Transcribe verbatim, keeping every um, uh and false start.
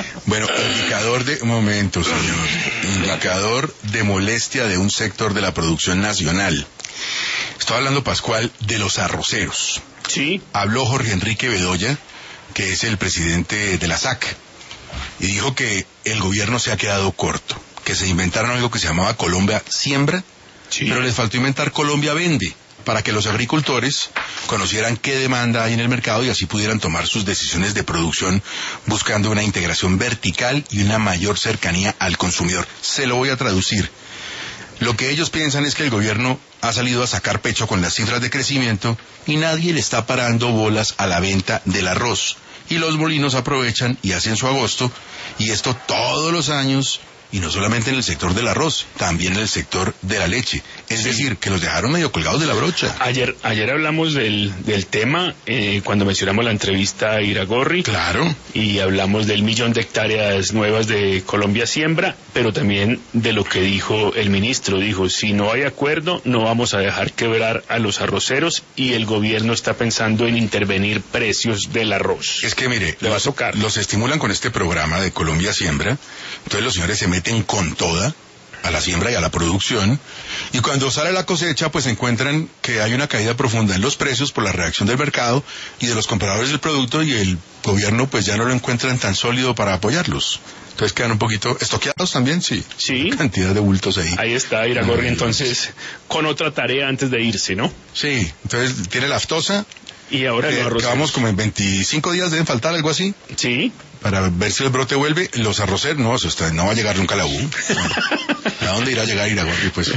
Bueno, indicador de... Momento, señor. Indicador de molestia de un sector de la producción nacional. Estoy hablando, Pascual, de los arroceros. Sí. Habló Jorge Enrique Bedoya, que es el presidente de la S A C, y dijo que el gobierno se ha quedado corto, que se inventaron algo que se llamaba Colombia Siembra, sí, pero les faltó inventar Colombia Vende, para que los agricultores conocieran qué demanda hay en el mercado y así pudieran tomar sus decisiones de producción buscando una integración vertical y una mayor cercanía al consumidor. Se lo voy a traducir. Lo que ellos piensan es que el gobierno ha salido a sacar pecho con las cifras de crecimiento y nadie le está parando bolas a la venta del arroz. Y los molinos aprovechan y hacen su agosto, y esto todos los años, y no solamente en el sector del arroz, también en el sector de la leche. Es sí. decir, que los dejaron medio colgados de la brocha. Ayer ayer hablamos del, del tema, eh, cuando mencionamos la entrevista a Iragorri. Claro. Y hablamos del millón de hectáreas nuevas de Colombia Siembra, pero también de lo que dijo el ministro. Dijo, si no hay acuerdo, no vamos a dejar quebrar a los arroceros, y el gobierno está pensando en intervenir precios del arroz. Es que mire, le va a tocar. Los estimulan con este programa de Colombia Siembra, entonces los señores se meten con toda a la siembra y a la producción, y cuando sale la cosecha pues encuentran que hay una caída profunda en los precios por la reacción del mercado y de los compradores del producto, y el gobierno pues ya no lo encuentran tan sólido para apoyarlos. Entonces quedan un poquito estoqueados también, sí. Sí. Cantidad de bultos ahí. Ahí está Iragorri, entonces, con otra tarea antes de irse, ¿no? Sí, entonces tiene la aftosa. Y ahora eh, los arroceros. Vamos como en veinticinco días, deben faltar, algo así. Sí. Para ver si el brote vuelve. Los arroceros, no, eso está, no va a llegar nunca a la U. ¿A dónde irá a llegar Iragorri, pues?